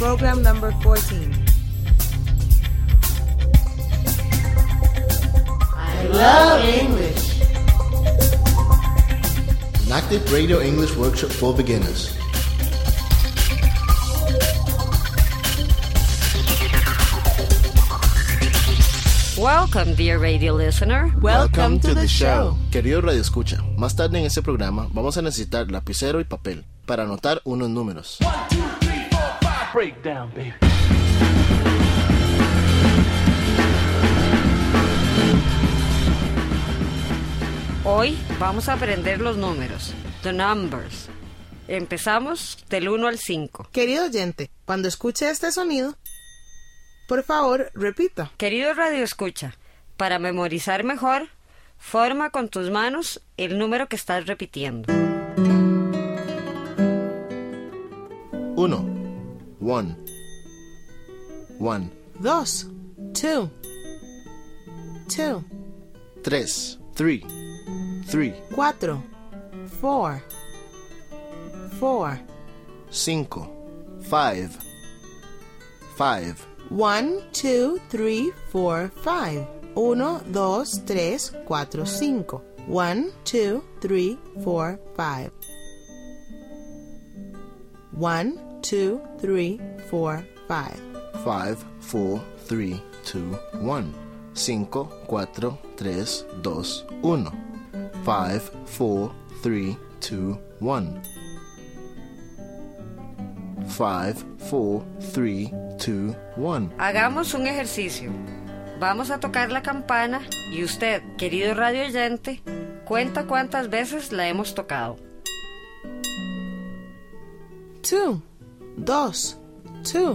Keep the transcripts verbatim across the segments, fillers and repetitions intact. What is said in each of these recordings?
Program number fourteen. I love English. An active radio English workshop for beginners. Welcome, dear radio listener. Welcome, Welcome to, to the, the show. show. Querido Radio Escucha, más tarde en este programa vamos a necesitar lapicero y papel para anotar unos números. One, two, three, four, five. Break down, baby. Hoy vamos a aprender los números, the numbers. Empezamos del uno al cinco. Querido oyente, cuando escuche este sonido, por favor, repita. Querido Radio Escucha, para memorizar mejor, forma con tus manos el número que estás repitiendo. Uno. One. One. Dos. Two. Two. Tres. Three. Three. Cuatro. Four. Four. Cinco. Five. Five. One, two, three, four, five. Uno, dos, tres, cuatro, cinco. One, two, three, four, five. One, two, three, four, five. Five, four, three, two, one. Cinco, cuatro, tres, dos, uno. Five, four, three, two, one. Five, four, three, two, one. Hagamos un ejercicio. Vamos a tocar la campana y usted, querido radio oyente, cuenta cuántas veces la hemos tocado. Two. Dos. Two.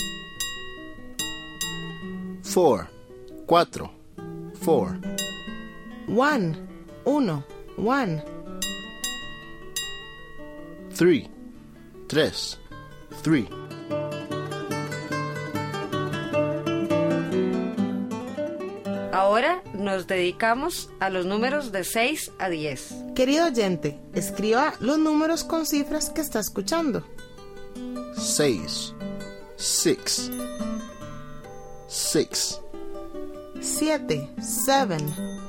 Four. Cuatro. Four. One. Uno. One. Three. Tres. Three. Ahora nos dedicamos a los números de seis a diez. Querido oyente, escriba los números con cifras que está escuchando. Seis. Six. Six. Siete. Seven.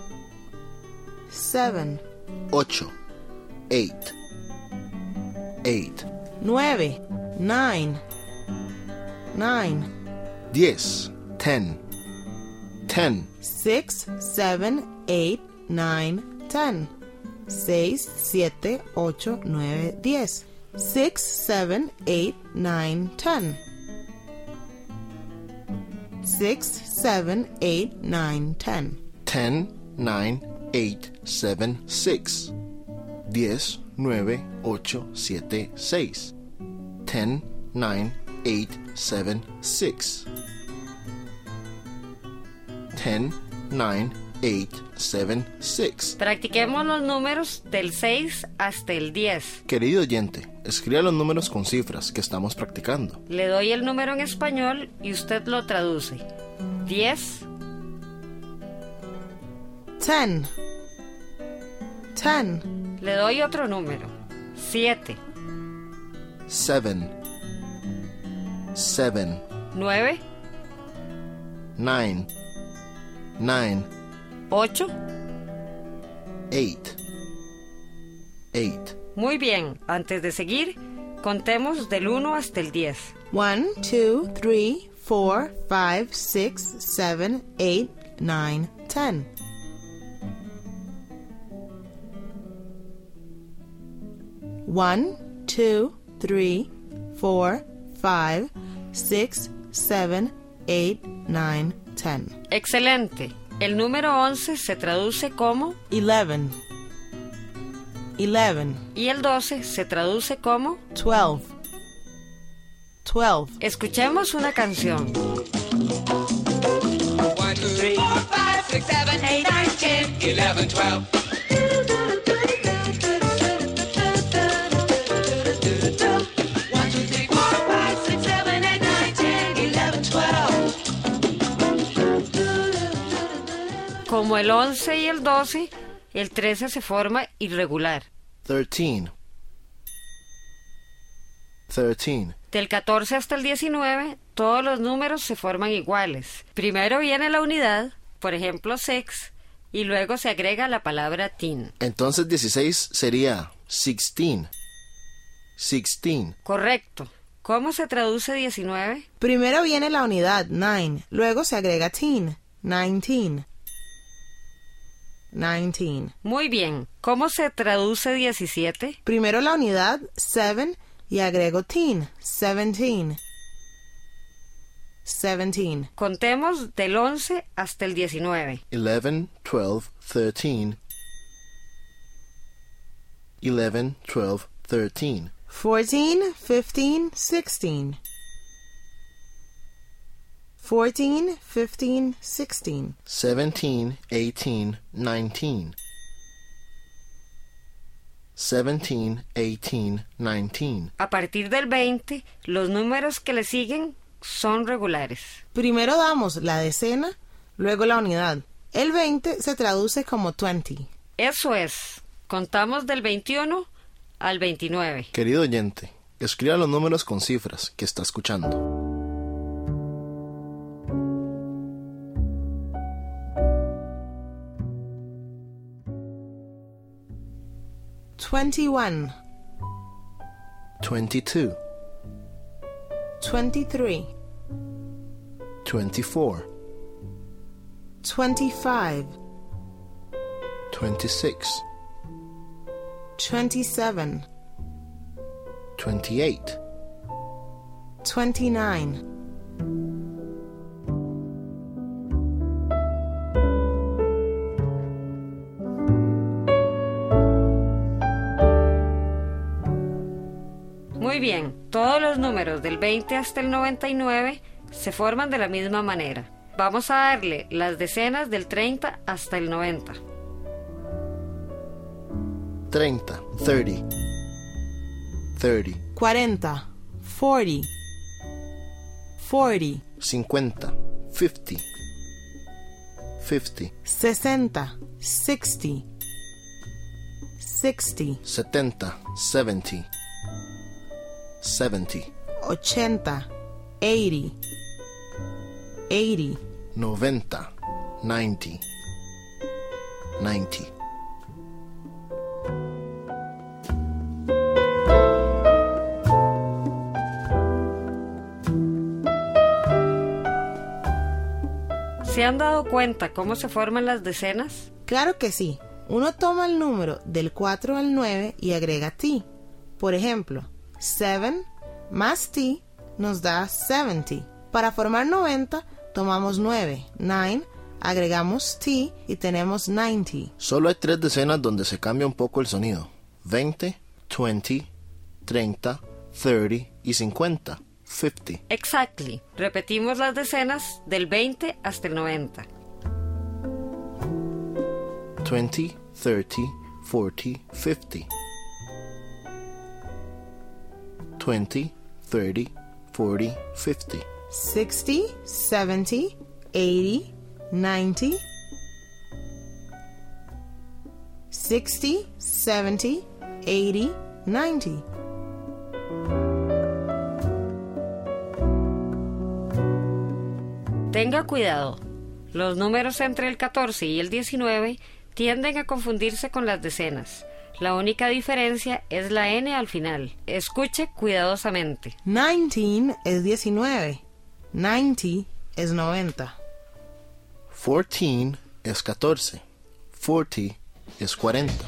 Seven. Ocho. Eight. Eight. Nueve. Nine. Nine. Diez. Ten. Ten. Six, seven, eight, nine, ten. Seis, siete, ocho, nueve, diez. Six, seven, eight, nine, ten. Six, seven, eight, nine, ten. Ten, nine, eight, seven, six. Diez, nueve, ocho, siete, seis. Ten, nine, eight, seven, six. Ten, nine, eight, seven, six. Practiquemos los números del seis hasta el diez. Querido oyente, escriba los números con cifras que estamos practicando. Le doy el número en español y usted lo traduce. Diez. Ten. Ten. Le doy otro número. Siete. Seven. Seven. Nueve. Nine. Nine. Ocho. Eight. Eight. Muy bien, antes de seguir, contemos del uno hasta el diez. One, two, three, four, five, six, seven, eight, nine, ten. One, two, three, four, five, six, seven, eight, nine, ten. Excelente. El número once se traduce como eleven. Eleven. Y el doce se traduce como twelve. Twelve. Escuchemos una canción. One, two, three, four, five, six, seven, eight, nine, ten, eleven, twelve. One, two, three, four, five, six, seven, eight, nine, ten, eleven, twelve. Como el once y el doce, el trece se forma irregular. Thirteen. Thirteen. Del catorce hasta el diecinueve, todos los números se forman iguales. Primero viene la unidad, por ejemplo six, y luego se agrega la palabra teen. Entonces dieciséis sería sixteen. sixteen. Correcto. ¿Cómo se traduce diecinueve? Primero viene la unidad, nine. Luego se agrega teen, nineteen. nineteen. Muy bien. ¿Cómo se traduce diecisiete? Primero la unidad, seven, y agrego teen, seventeen. seventeen. Contemos del once hasta el diecinueve. eleven, twelve, thirteen. eleven, twelve, thirteen. fourteen, fifteen, sixteen. fourteen, fifteen, sixteen. seventeen, eighteen, nineteen. seventeen, eighteen, nineteen. A partir del veinte, los números que le siguen son regulares. Primero damos la decena, luego la unidad. El veinte se traduce como veinte. Eso es. Contamos del veintiuno al veintinueve. Querido oyente, escriba los números con cifras que está escuchando. twenty-one, twenty-two, twenty-three, twenty-four, twenty-five, twenty-six, twenty-seven, twenty-eight, twenty-nine. Muy bien, todos los números del veinte hasta el noventa y nueve se forman de la misma manera. Vamos a darle las decenas del treinta hasta el noventa. treinta, thirty, thirty, cuarenta, forty, forty, cincuenta, fifty, fifty, sesenta, sixty, sixty, setenta, seventy, seventy, ochenta, eighty, eighty, noventa, ninety, ninety. ¿Se han dado cuenta cómo se forman las decenas? Claro que sí. Uno toma el número del cuatro al nueve y agrega t. Por ejemplo, seven más t nos da setenta. Para formar noventa, tomamos nueve, nine, agregamos t y tenemos ninety. Solo hay tres decenas donde se cambia un poco el sonido. veinte, veinte, treinta, treinta y cincuenta, cincuenta. Exactly. Repetimos las decenas del veinte hasta el noventa. veinte, treinta, cuarenta, cincuenta. veinte, treinta, cuarenta, cincuenta. sixty, seventy, eighty, ninety. sixty, seventy, eighty, ninety. Tenga cuidado. Los números entre el catorce y el diecinueve tienden a confundirse con las decenas. La única diferencia es la N al final. Escuche cuidadosamente. nineteen es diecinueve. ninety es noventa. catorce es catorce. cuarenta es cuarenta.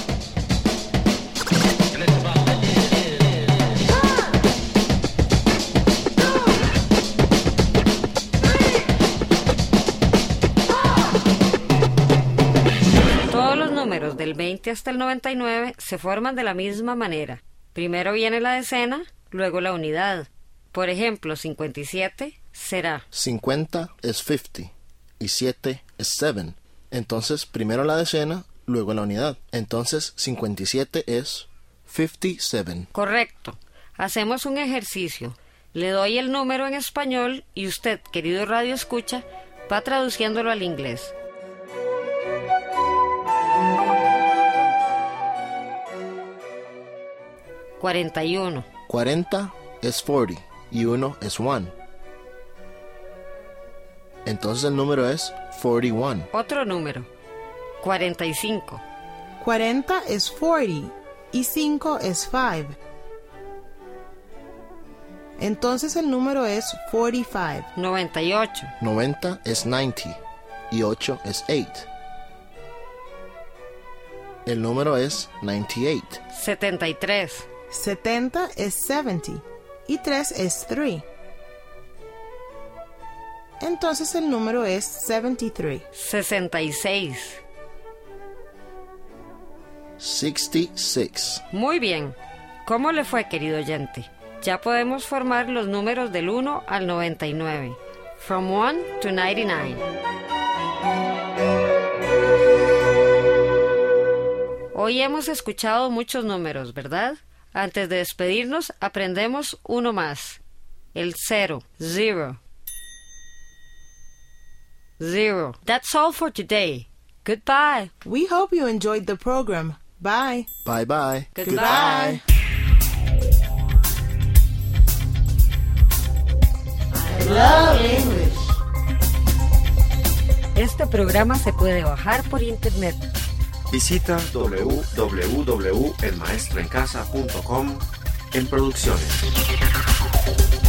Todos los números del veinte hasta el noventa y nueve se forman de la misma manera. Primero viene la decena, luego la unidad. Por ejemplo, cincuenta y siete será cincuenta es cincuenta y siete es siete. Entonces, primero la decena, luego la unidad. Entonces, cincuenta y siete es cincuenta y siete. correcto. Hacemos un ejercicio. Le doy el número en español y usted, querido radio escucha, va traduciéndolo al inglés. cuarenta y uno, cuarenta es cuarenta y uno es uno. Entonces el número es cuarenta y uno. Otro número. cuarenta y cinco. cuarenta es cuarenta y cinco es cinco. Entonces el número es cuarenta y cinco. noventa y ocho. noventa es noventa y ocho es ocho. El número es noventa y ocho. setenta y tres. setenta es setenta y tres es tres. Entonces el número es setenta y tres. sesenta y seis. sesenta y seis. Muy bien. ¿Cómo le fue, querido oyente? Ya podemos formar los números del uno al noventa y nueve. From one to ninety-nine. Hoy hemos escuchado muchos números, ¿verdad? Antes de despedirnos, aprendemos uno más. El cero. Zero. Zero. That's all for today. Goodbye. We hope you enjoyed the program. Bye. Bye bye. Goodbye. Love English. Este programa se puede bajar por internet. Visita doble u doble u doble u punto el maestro en casa punto com en producciones.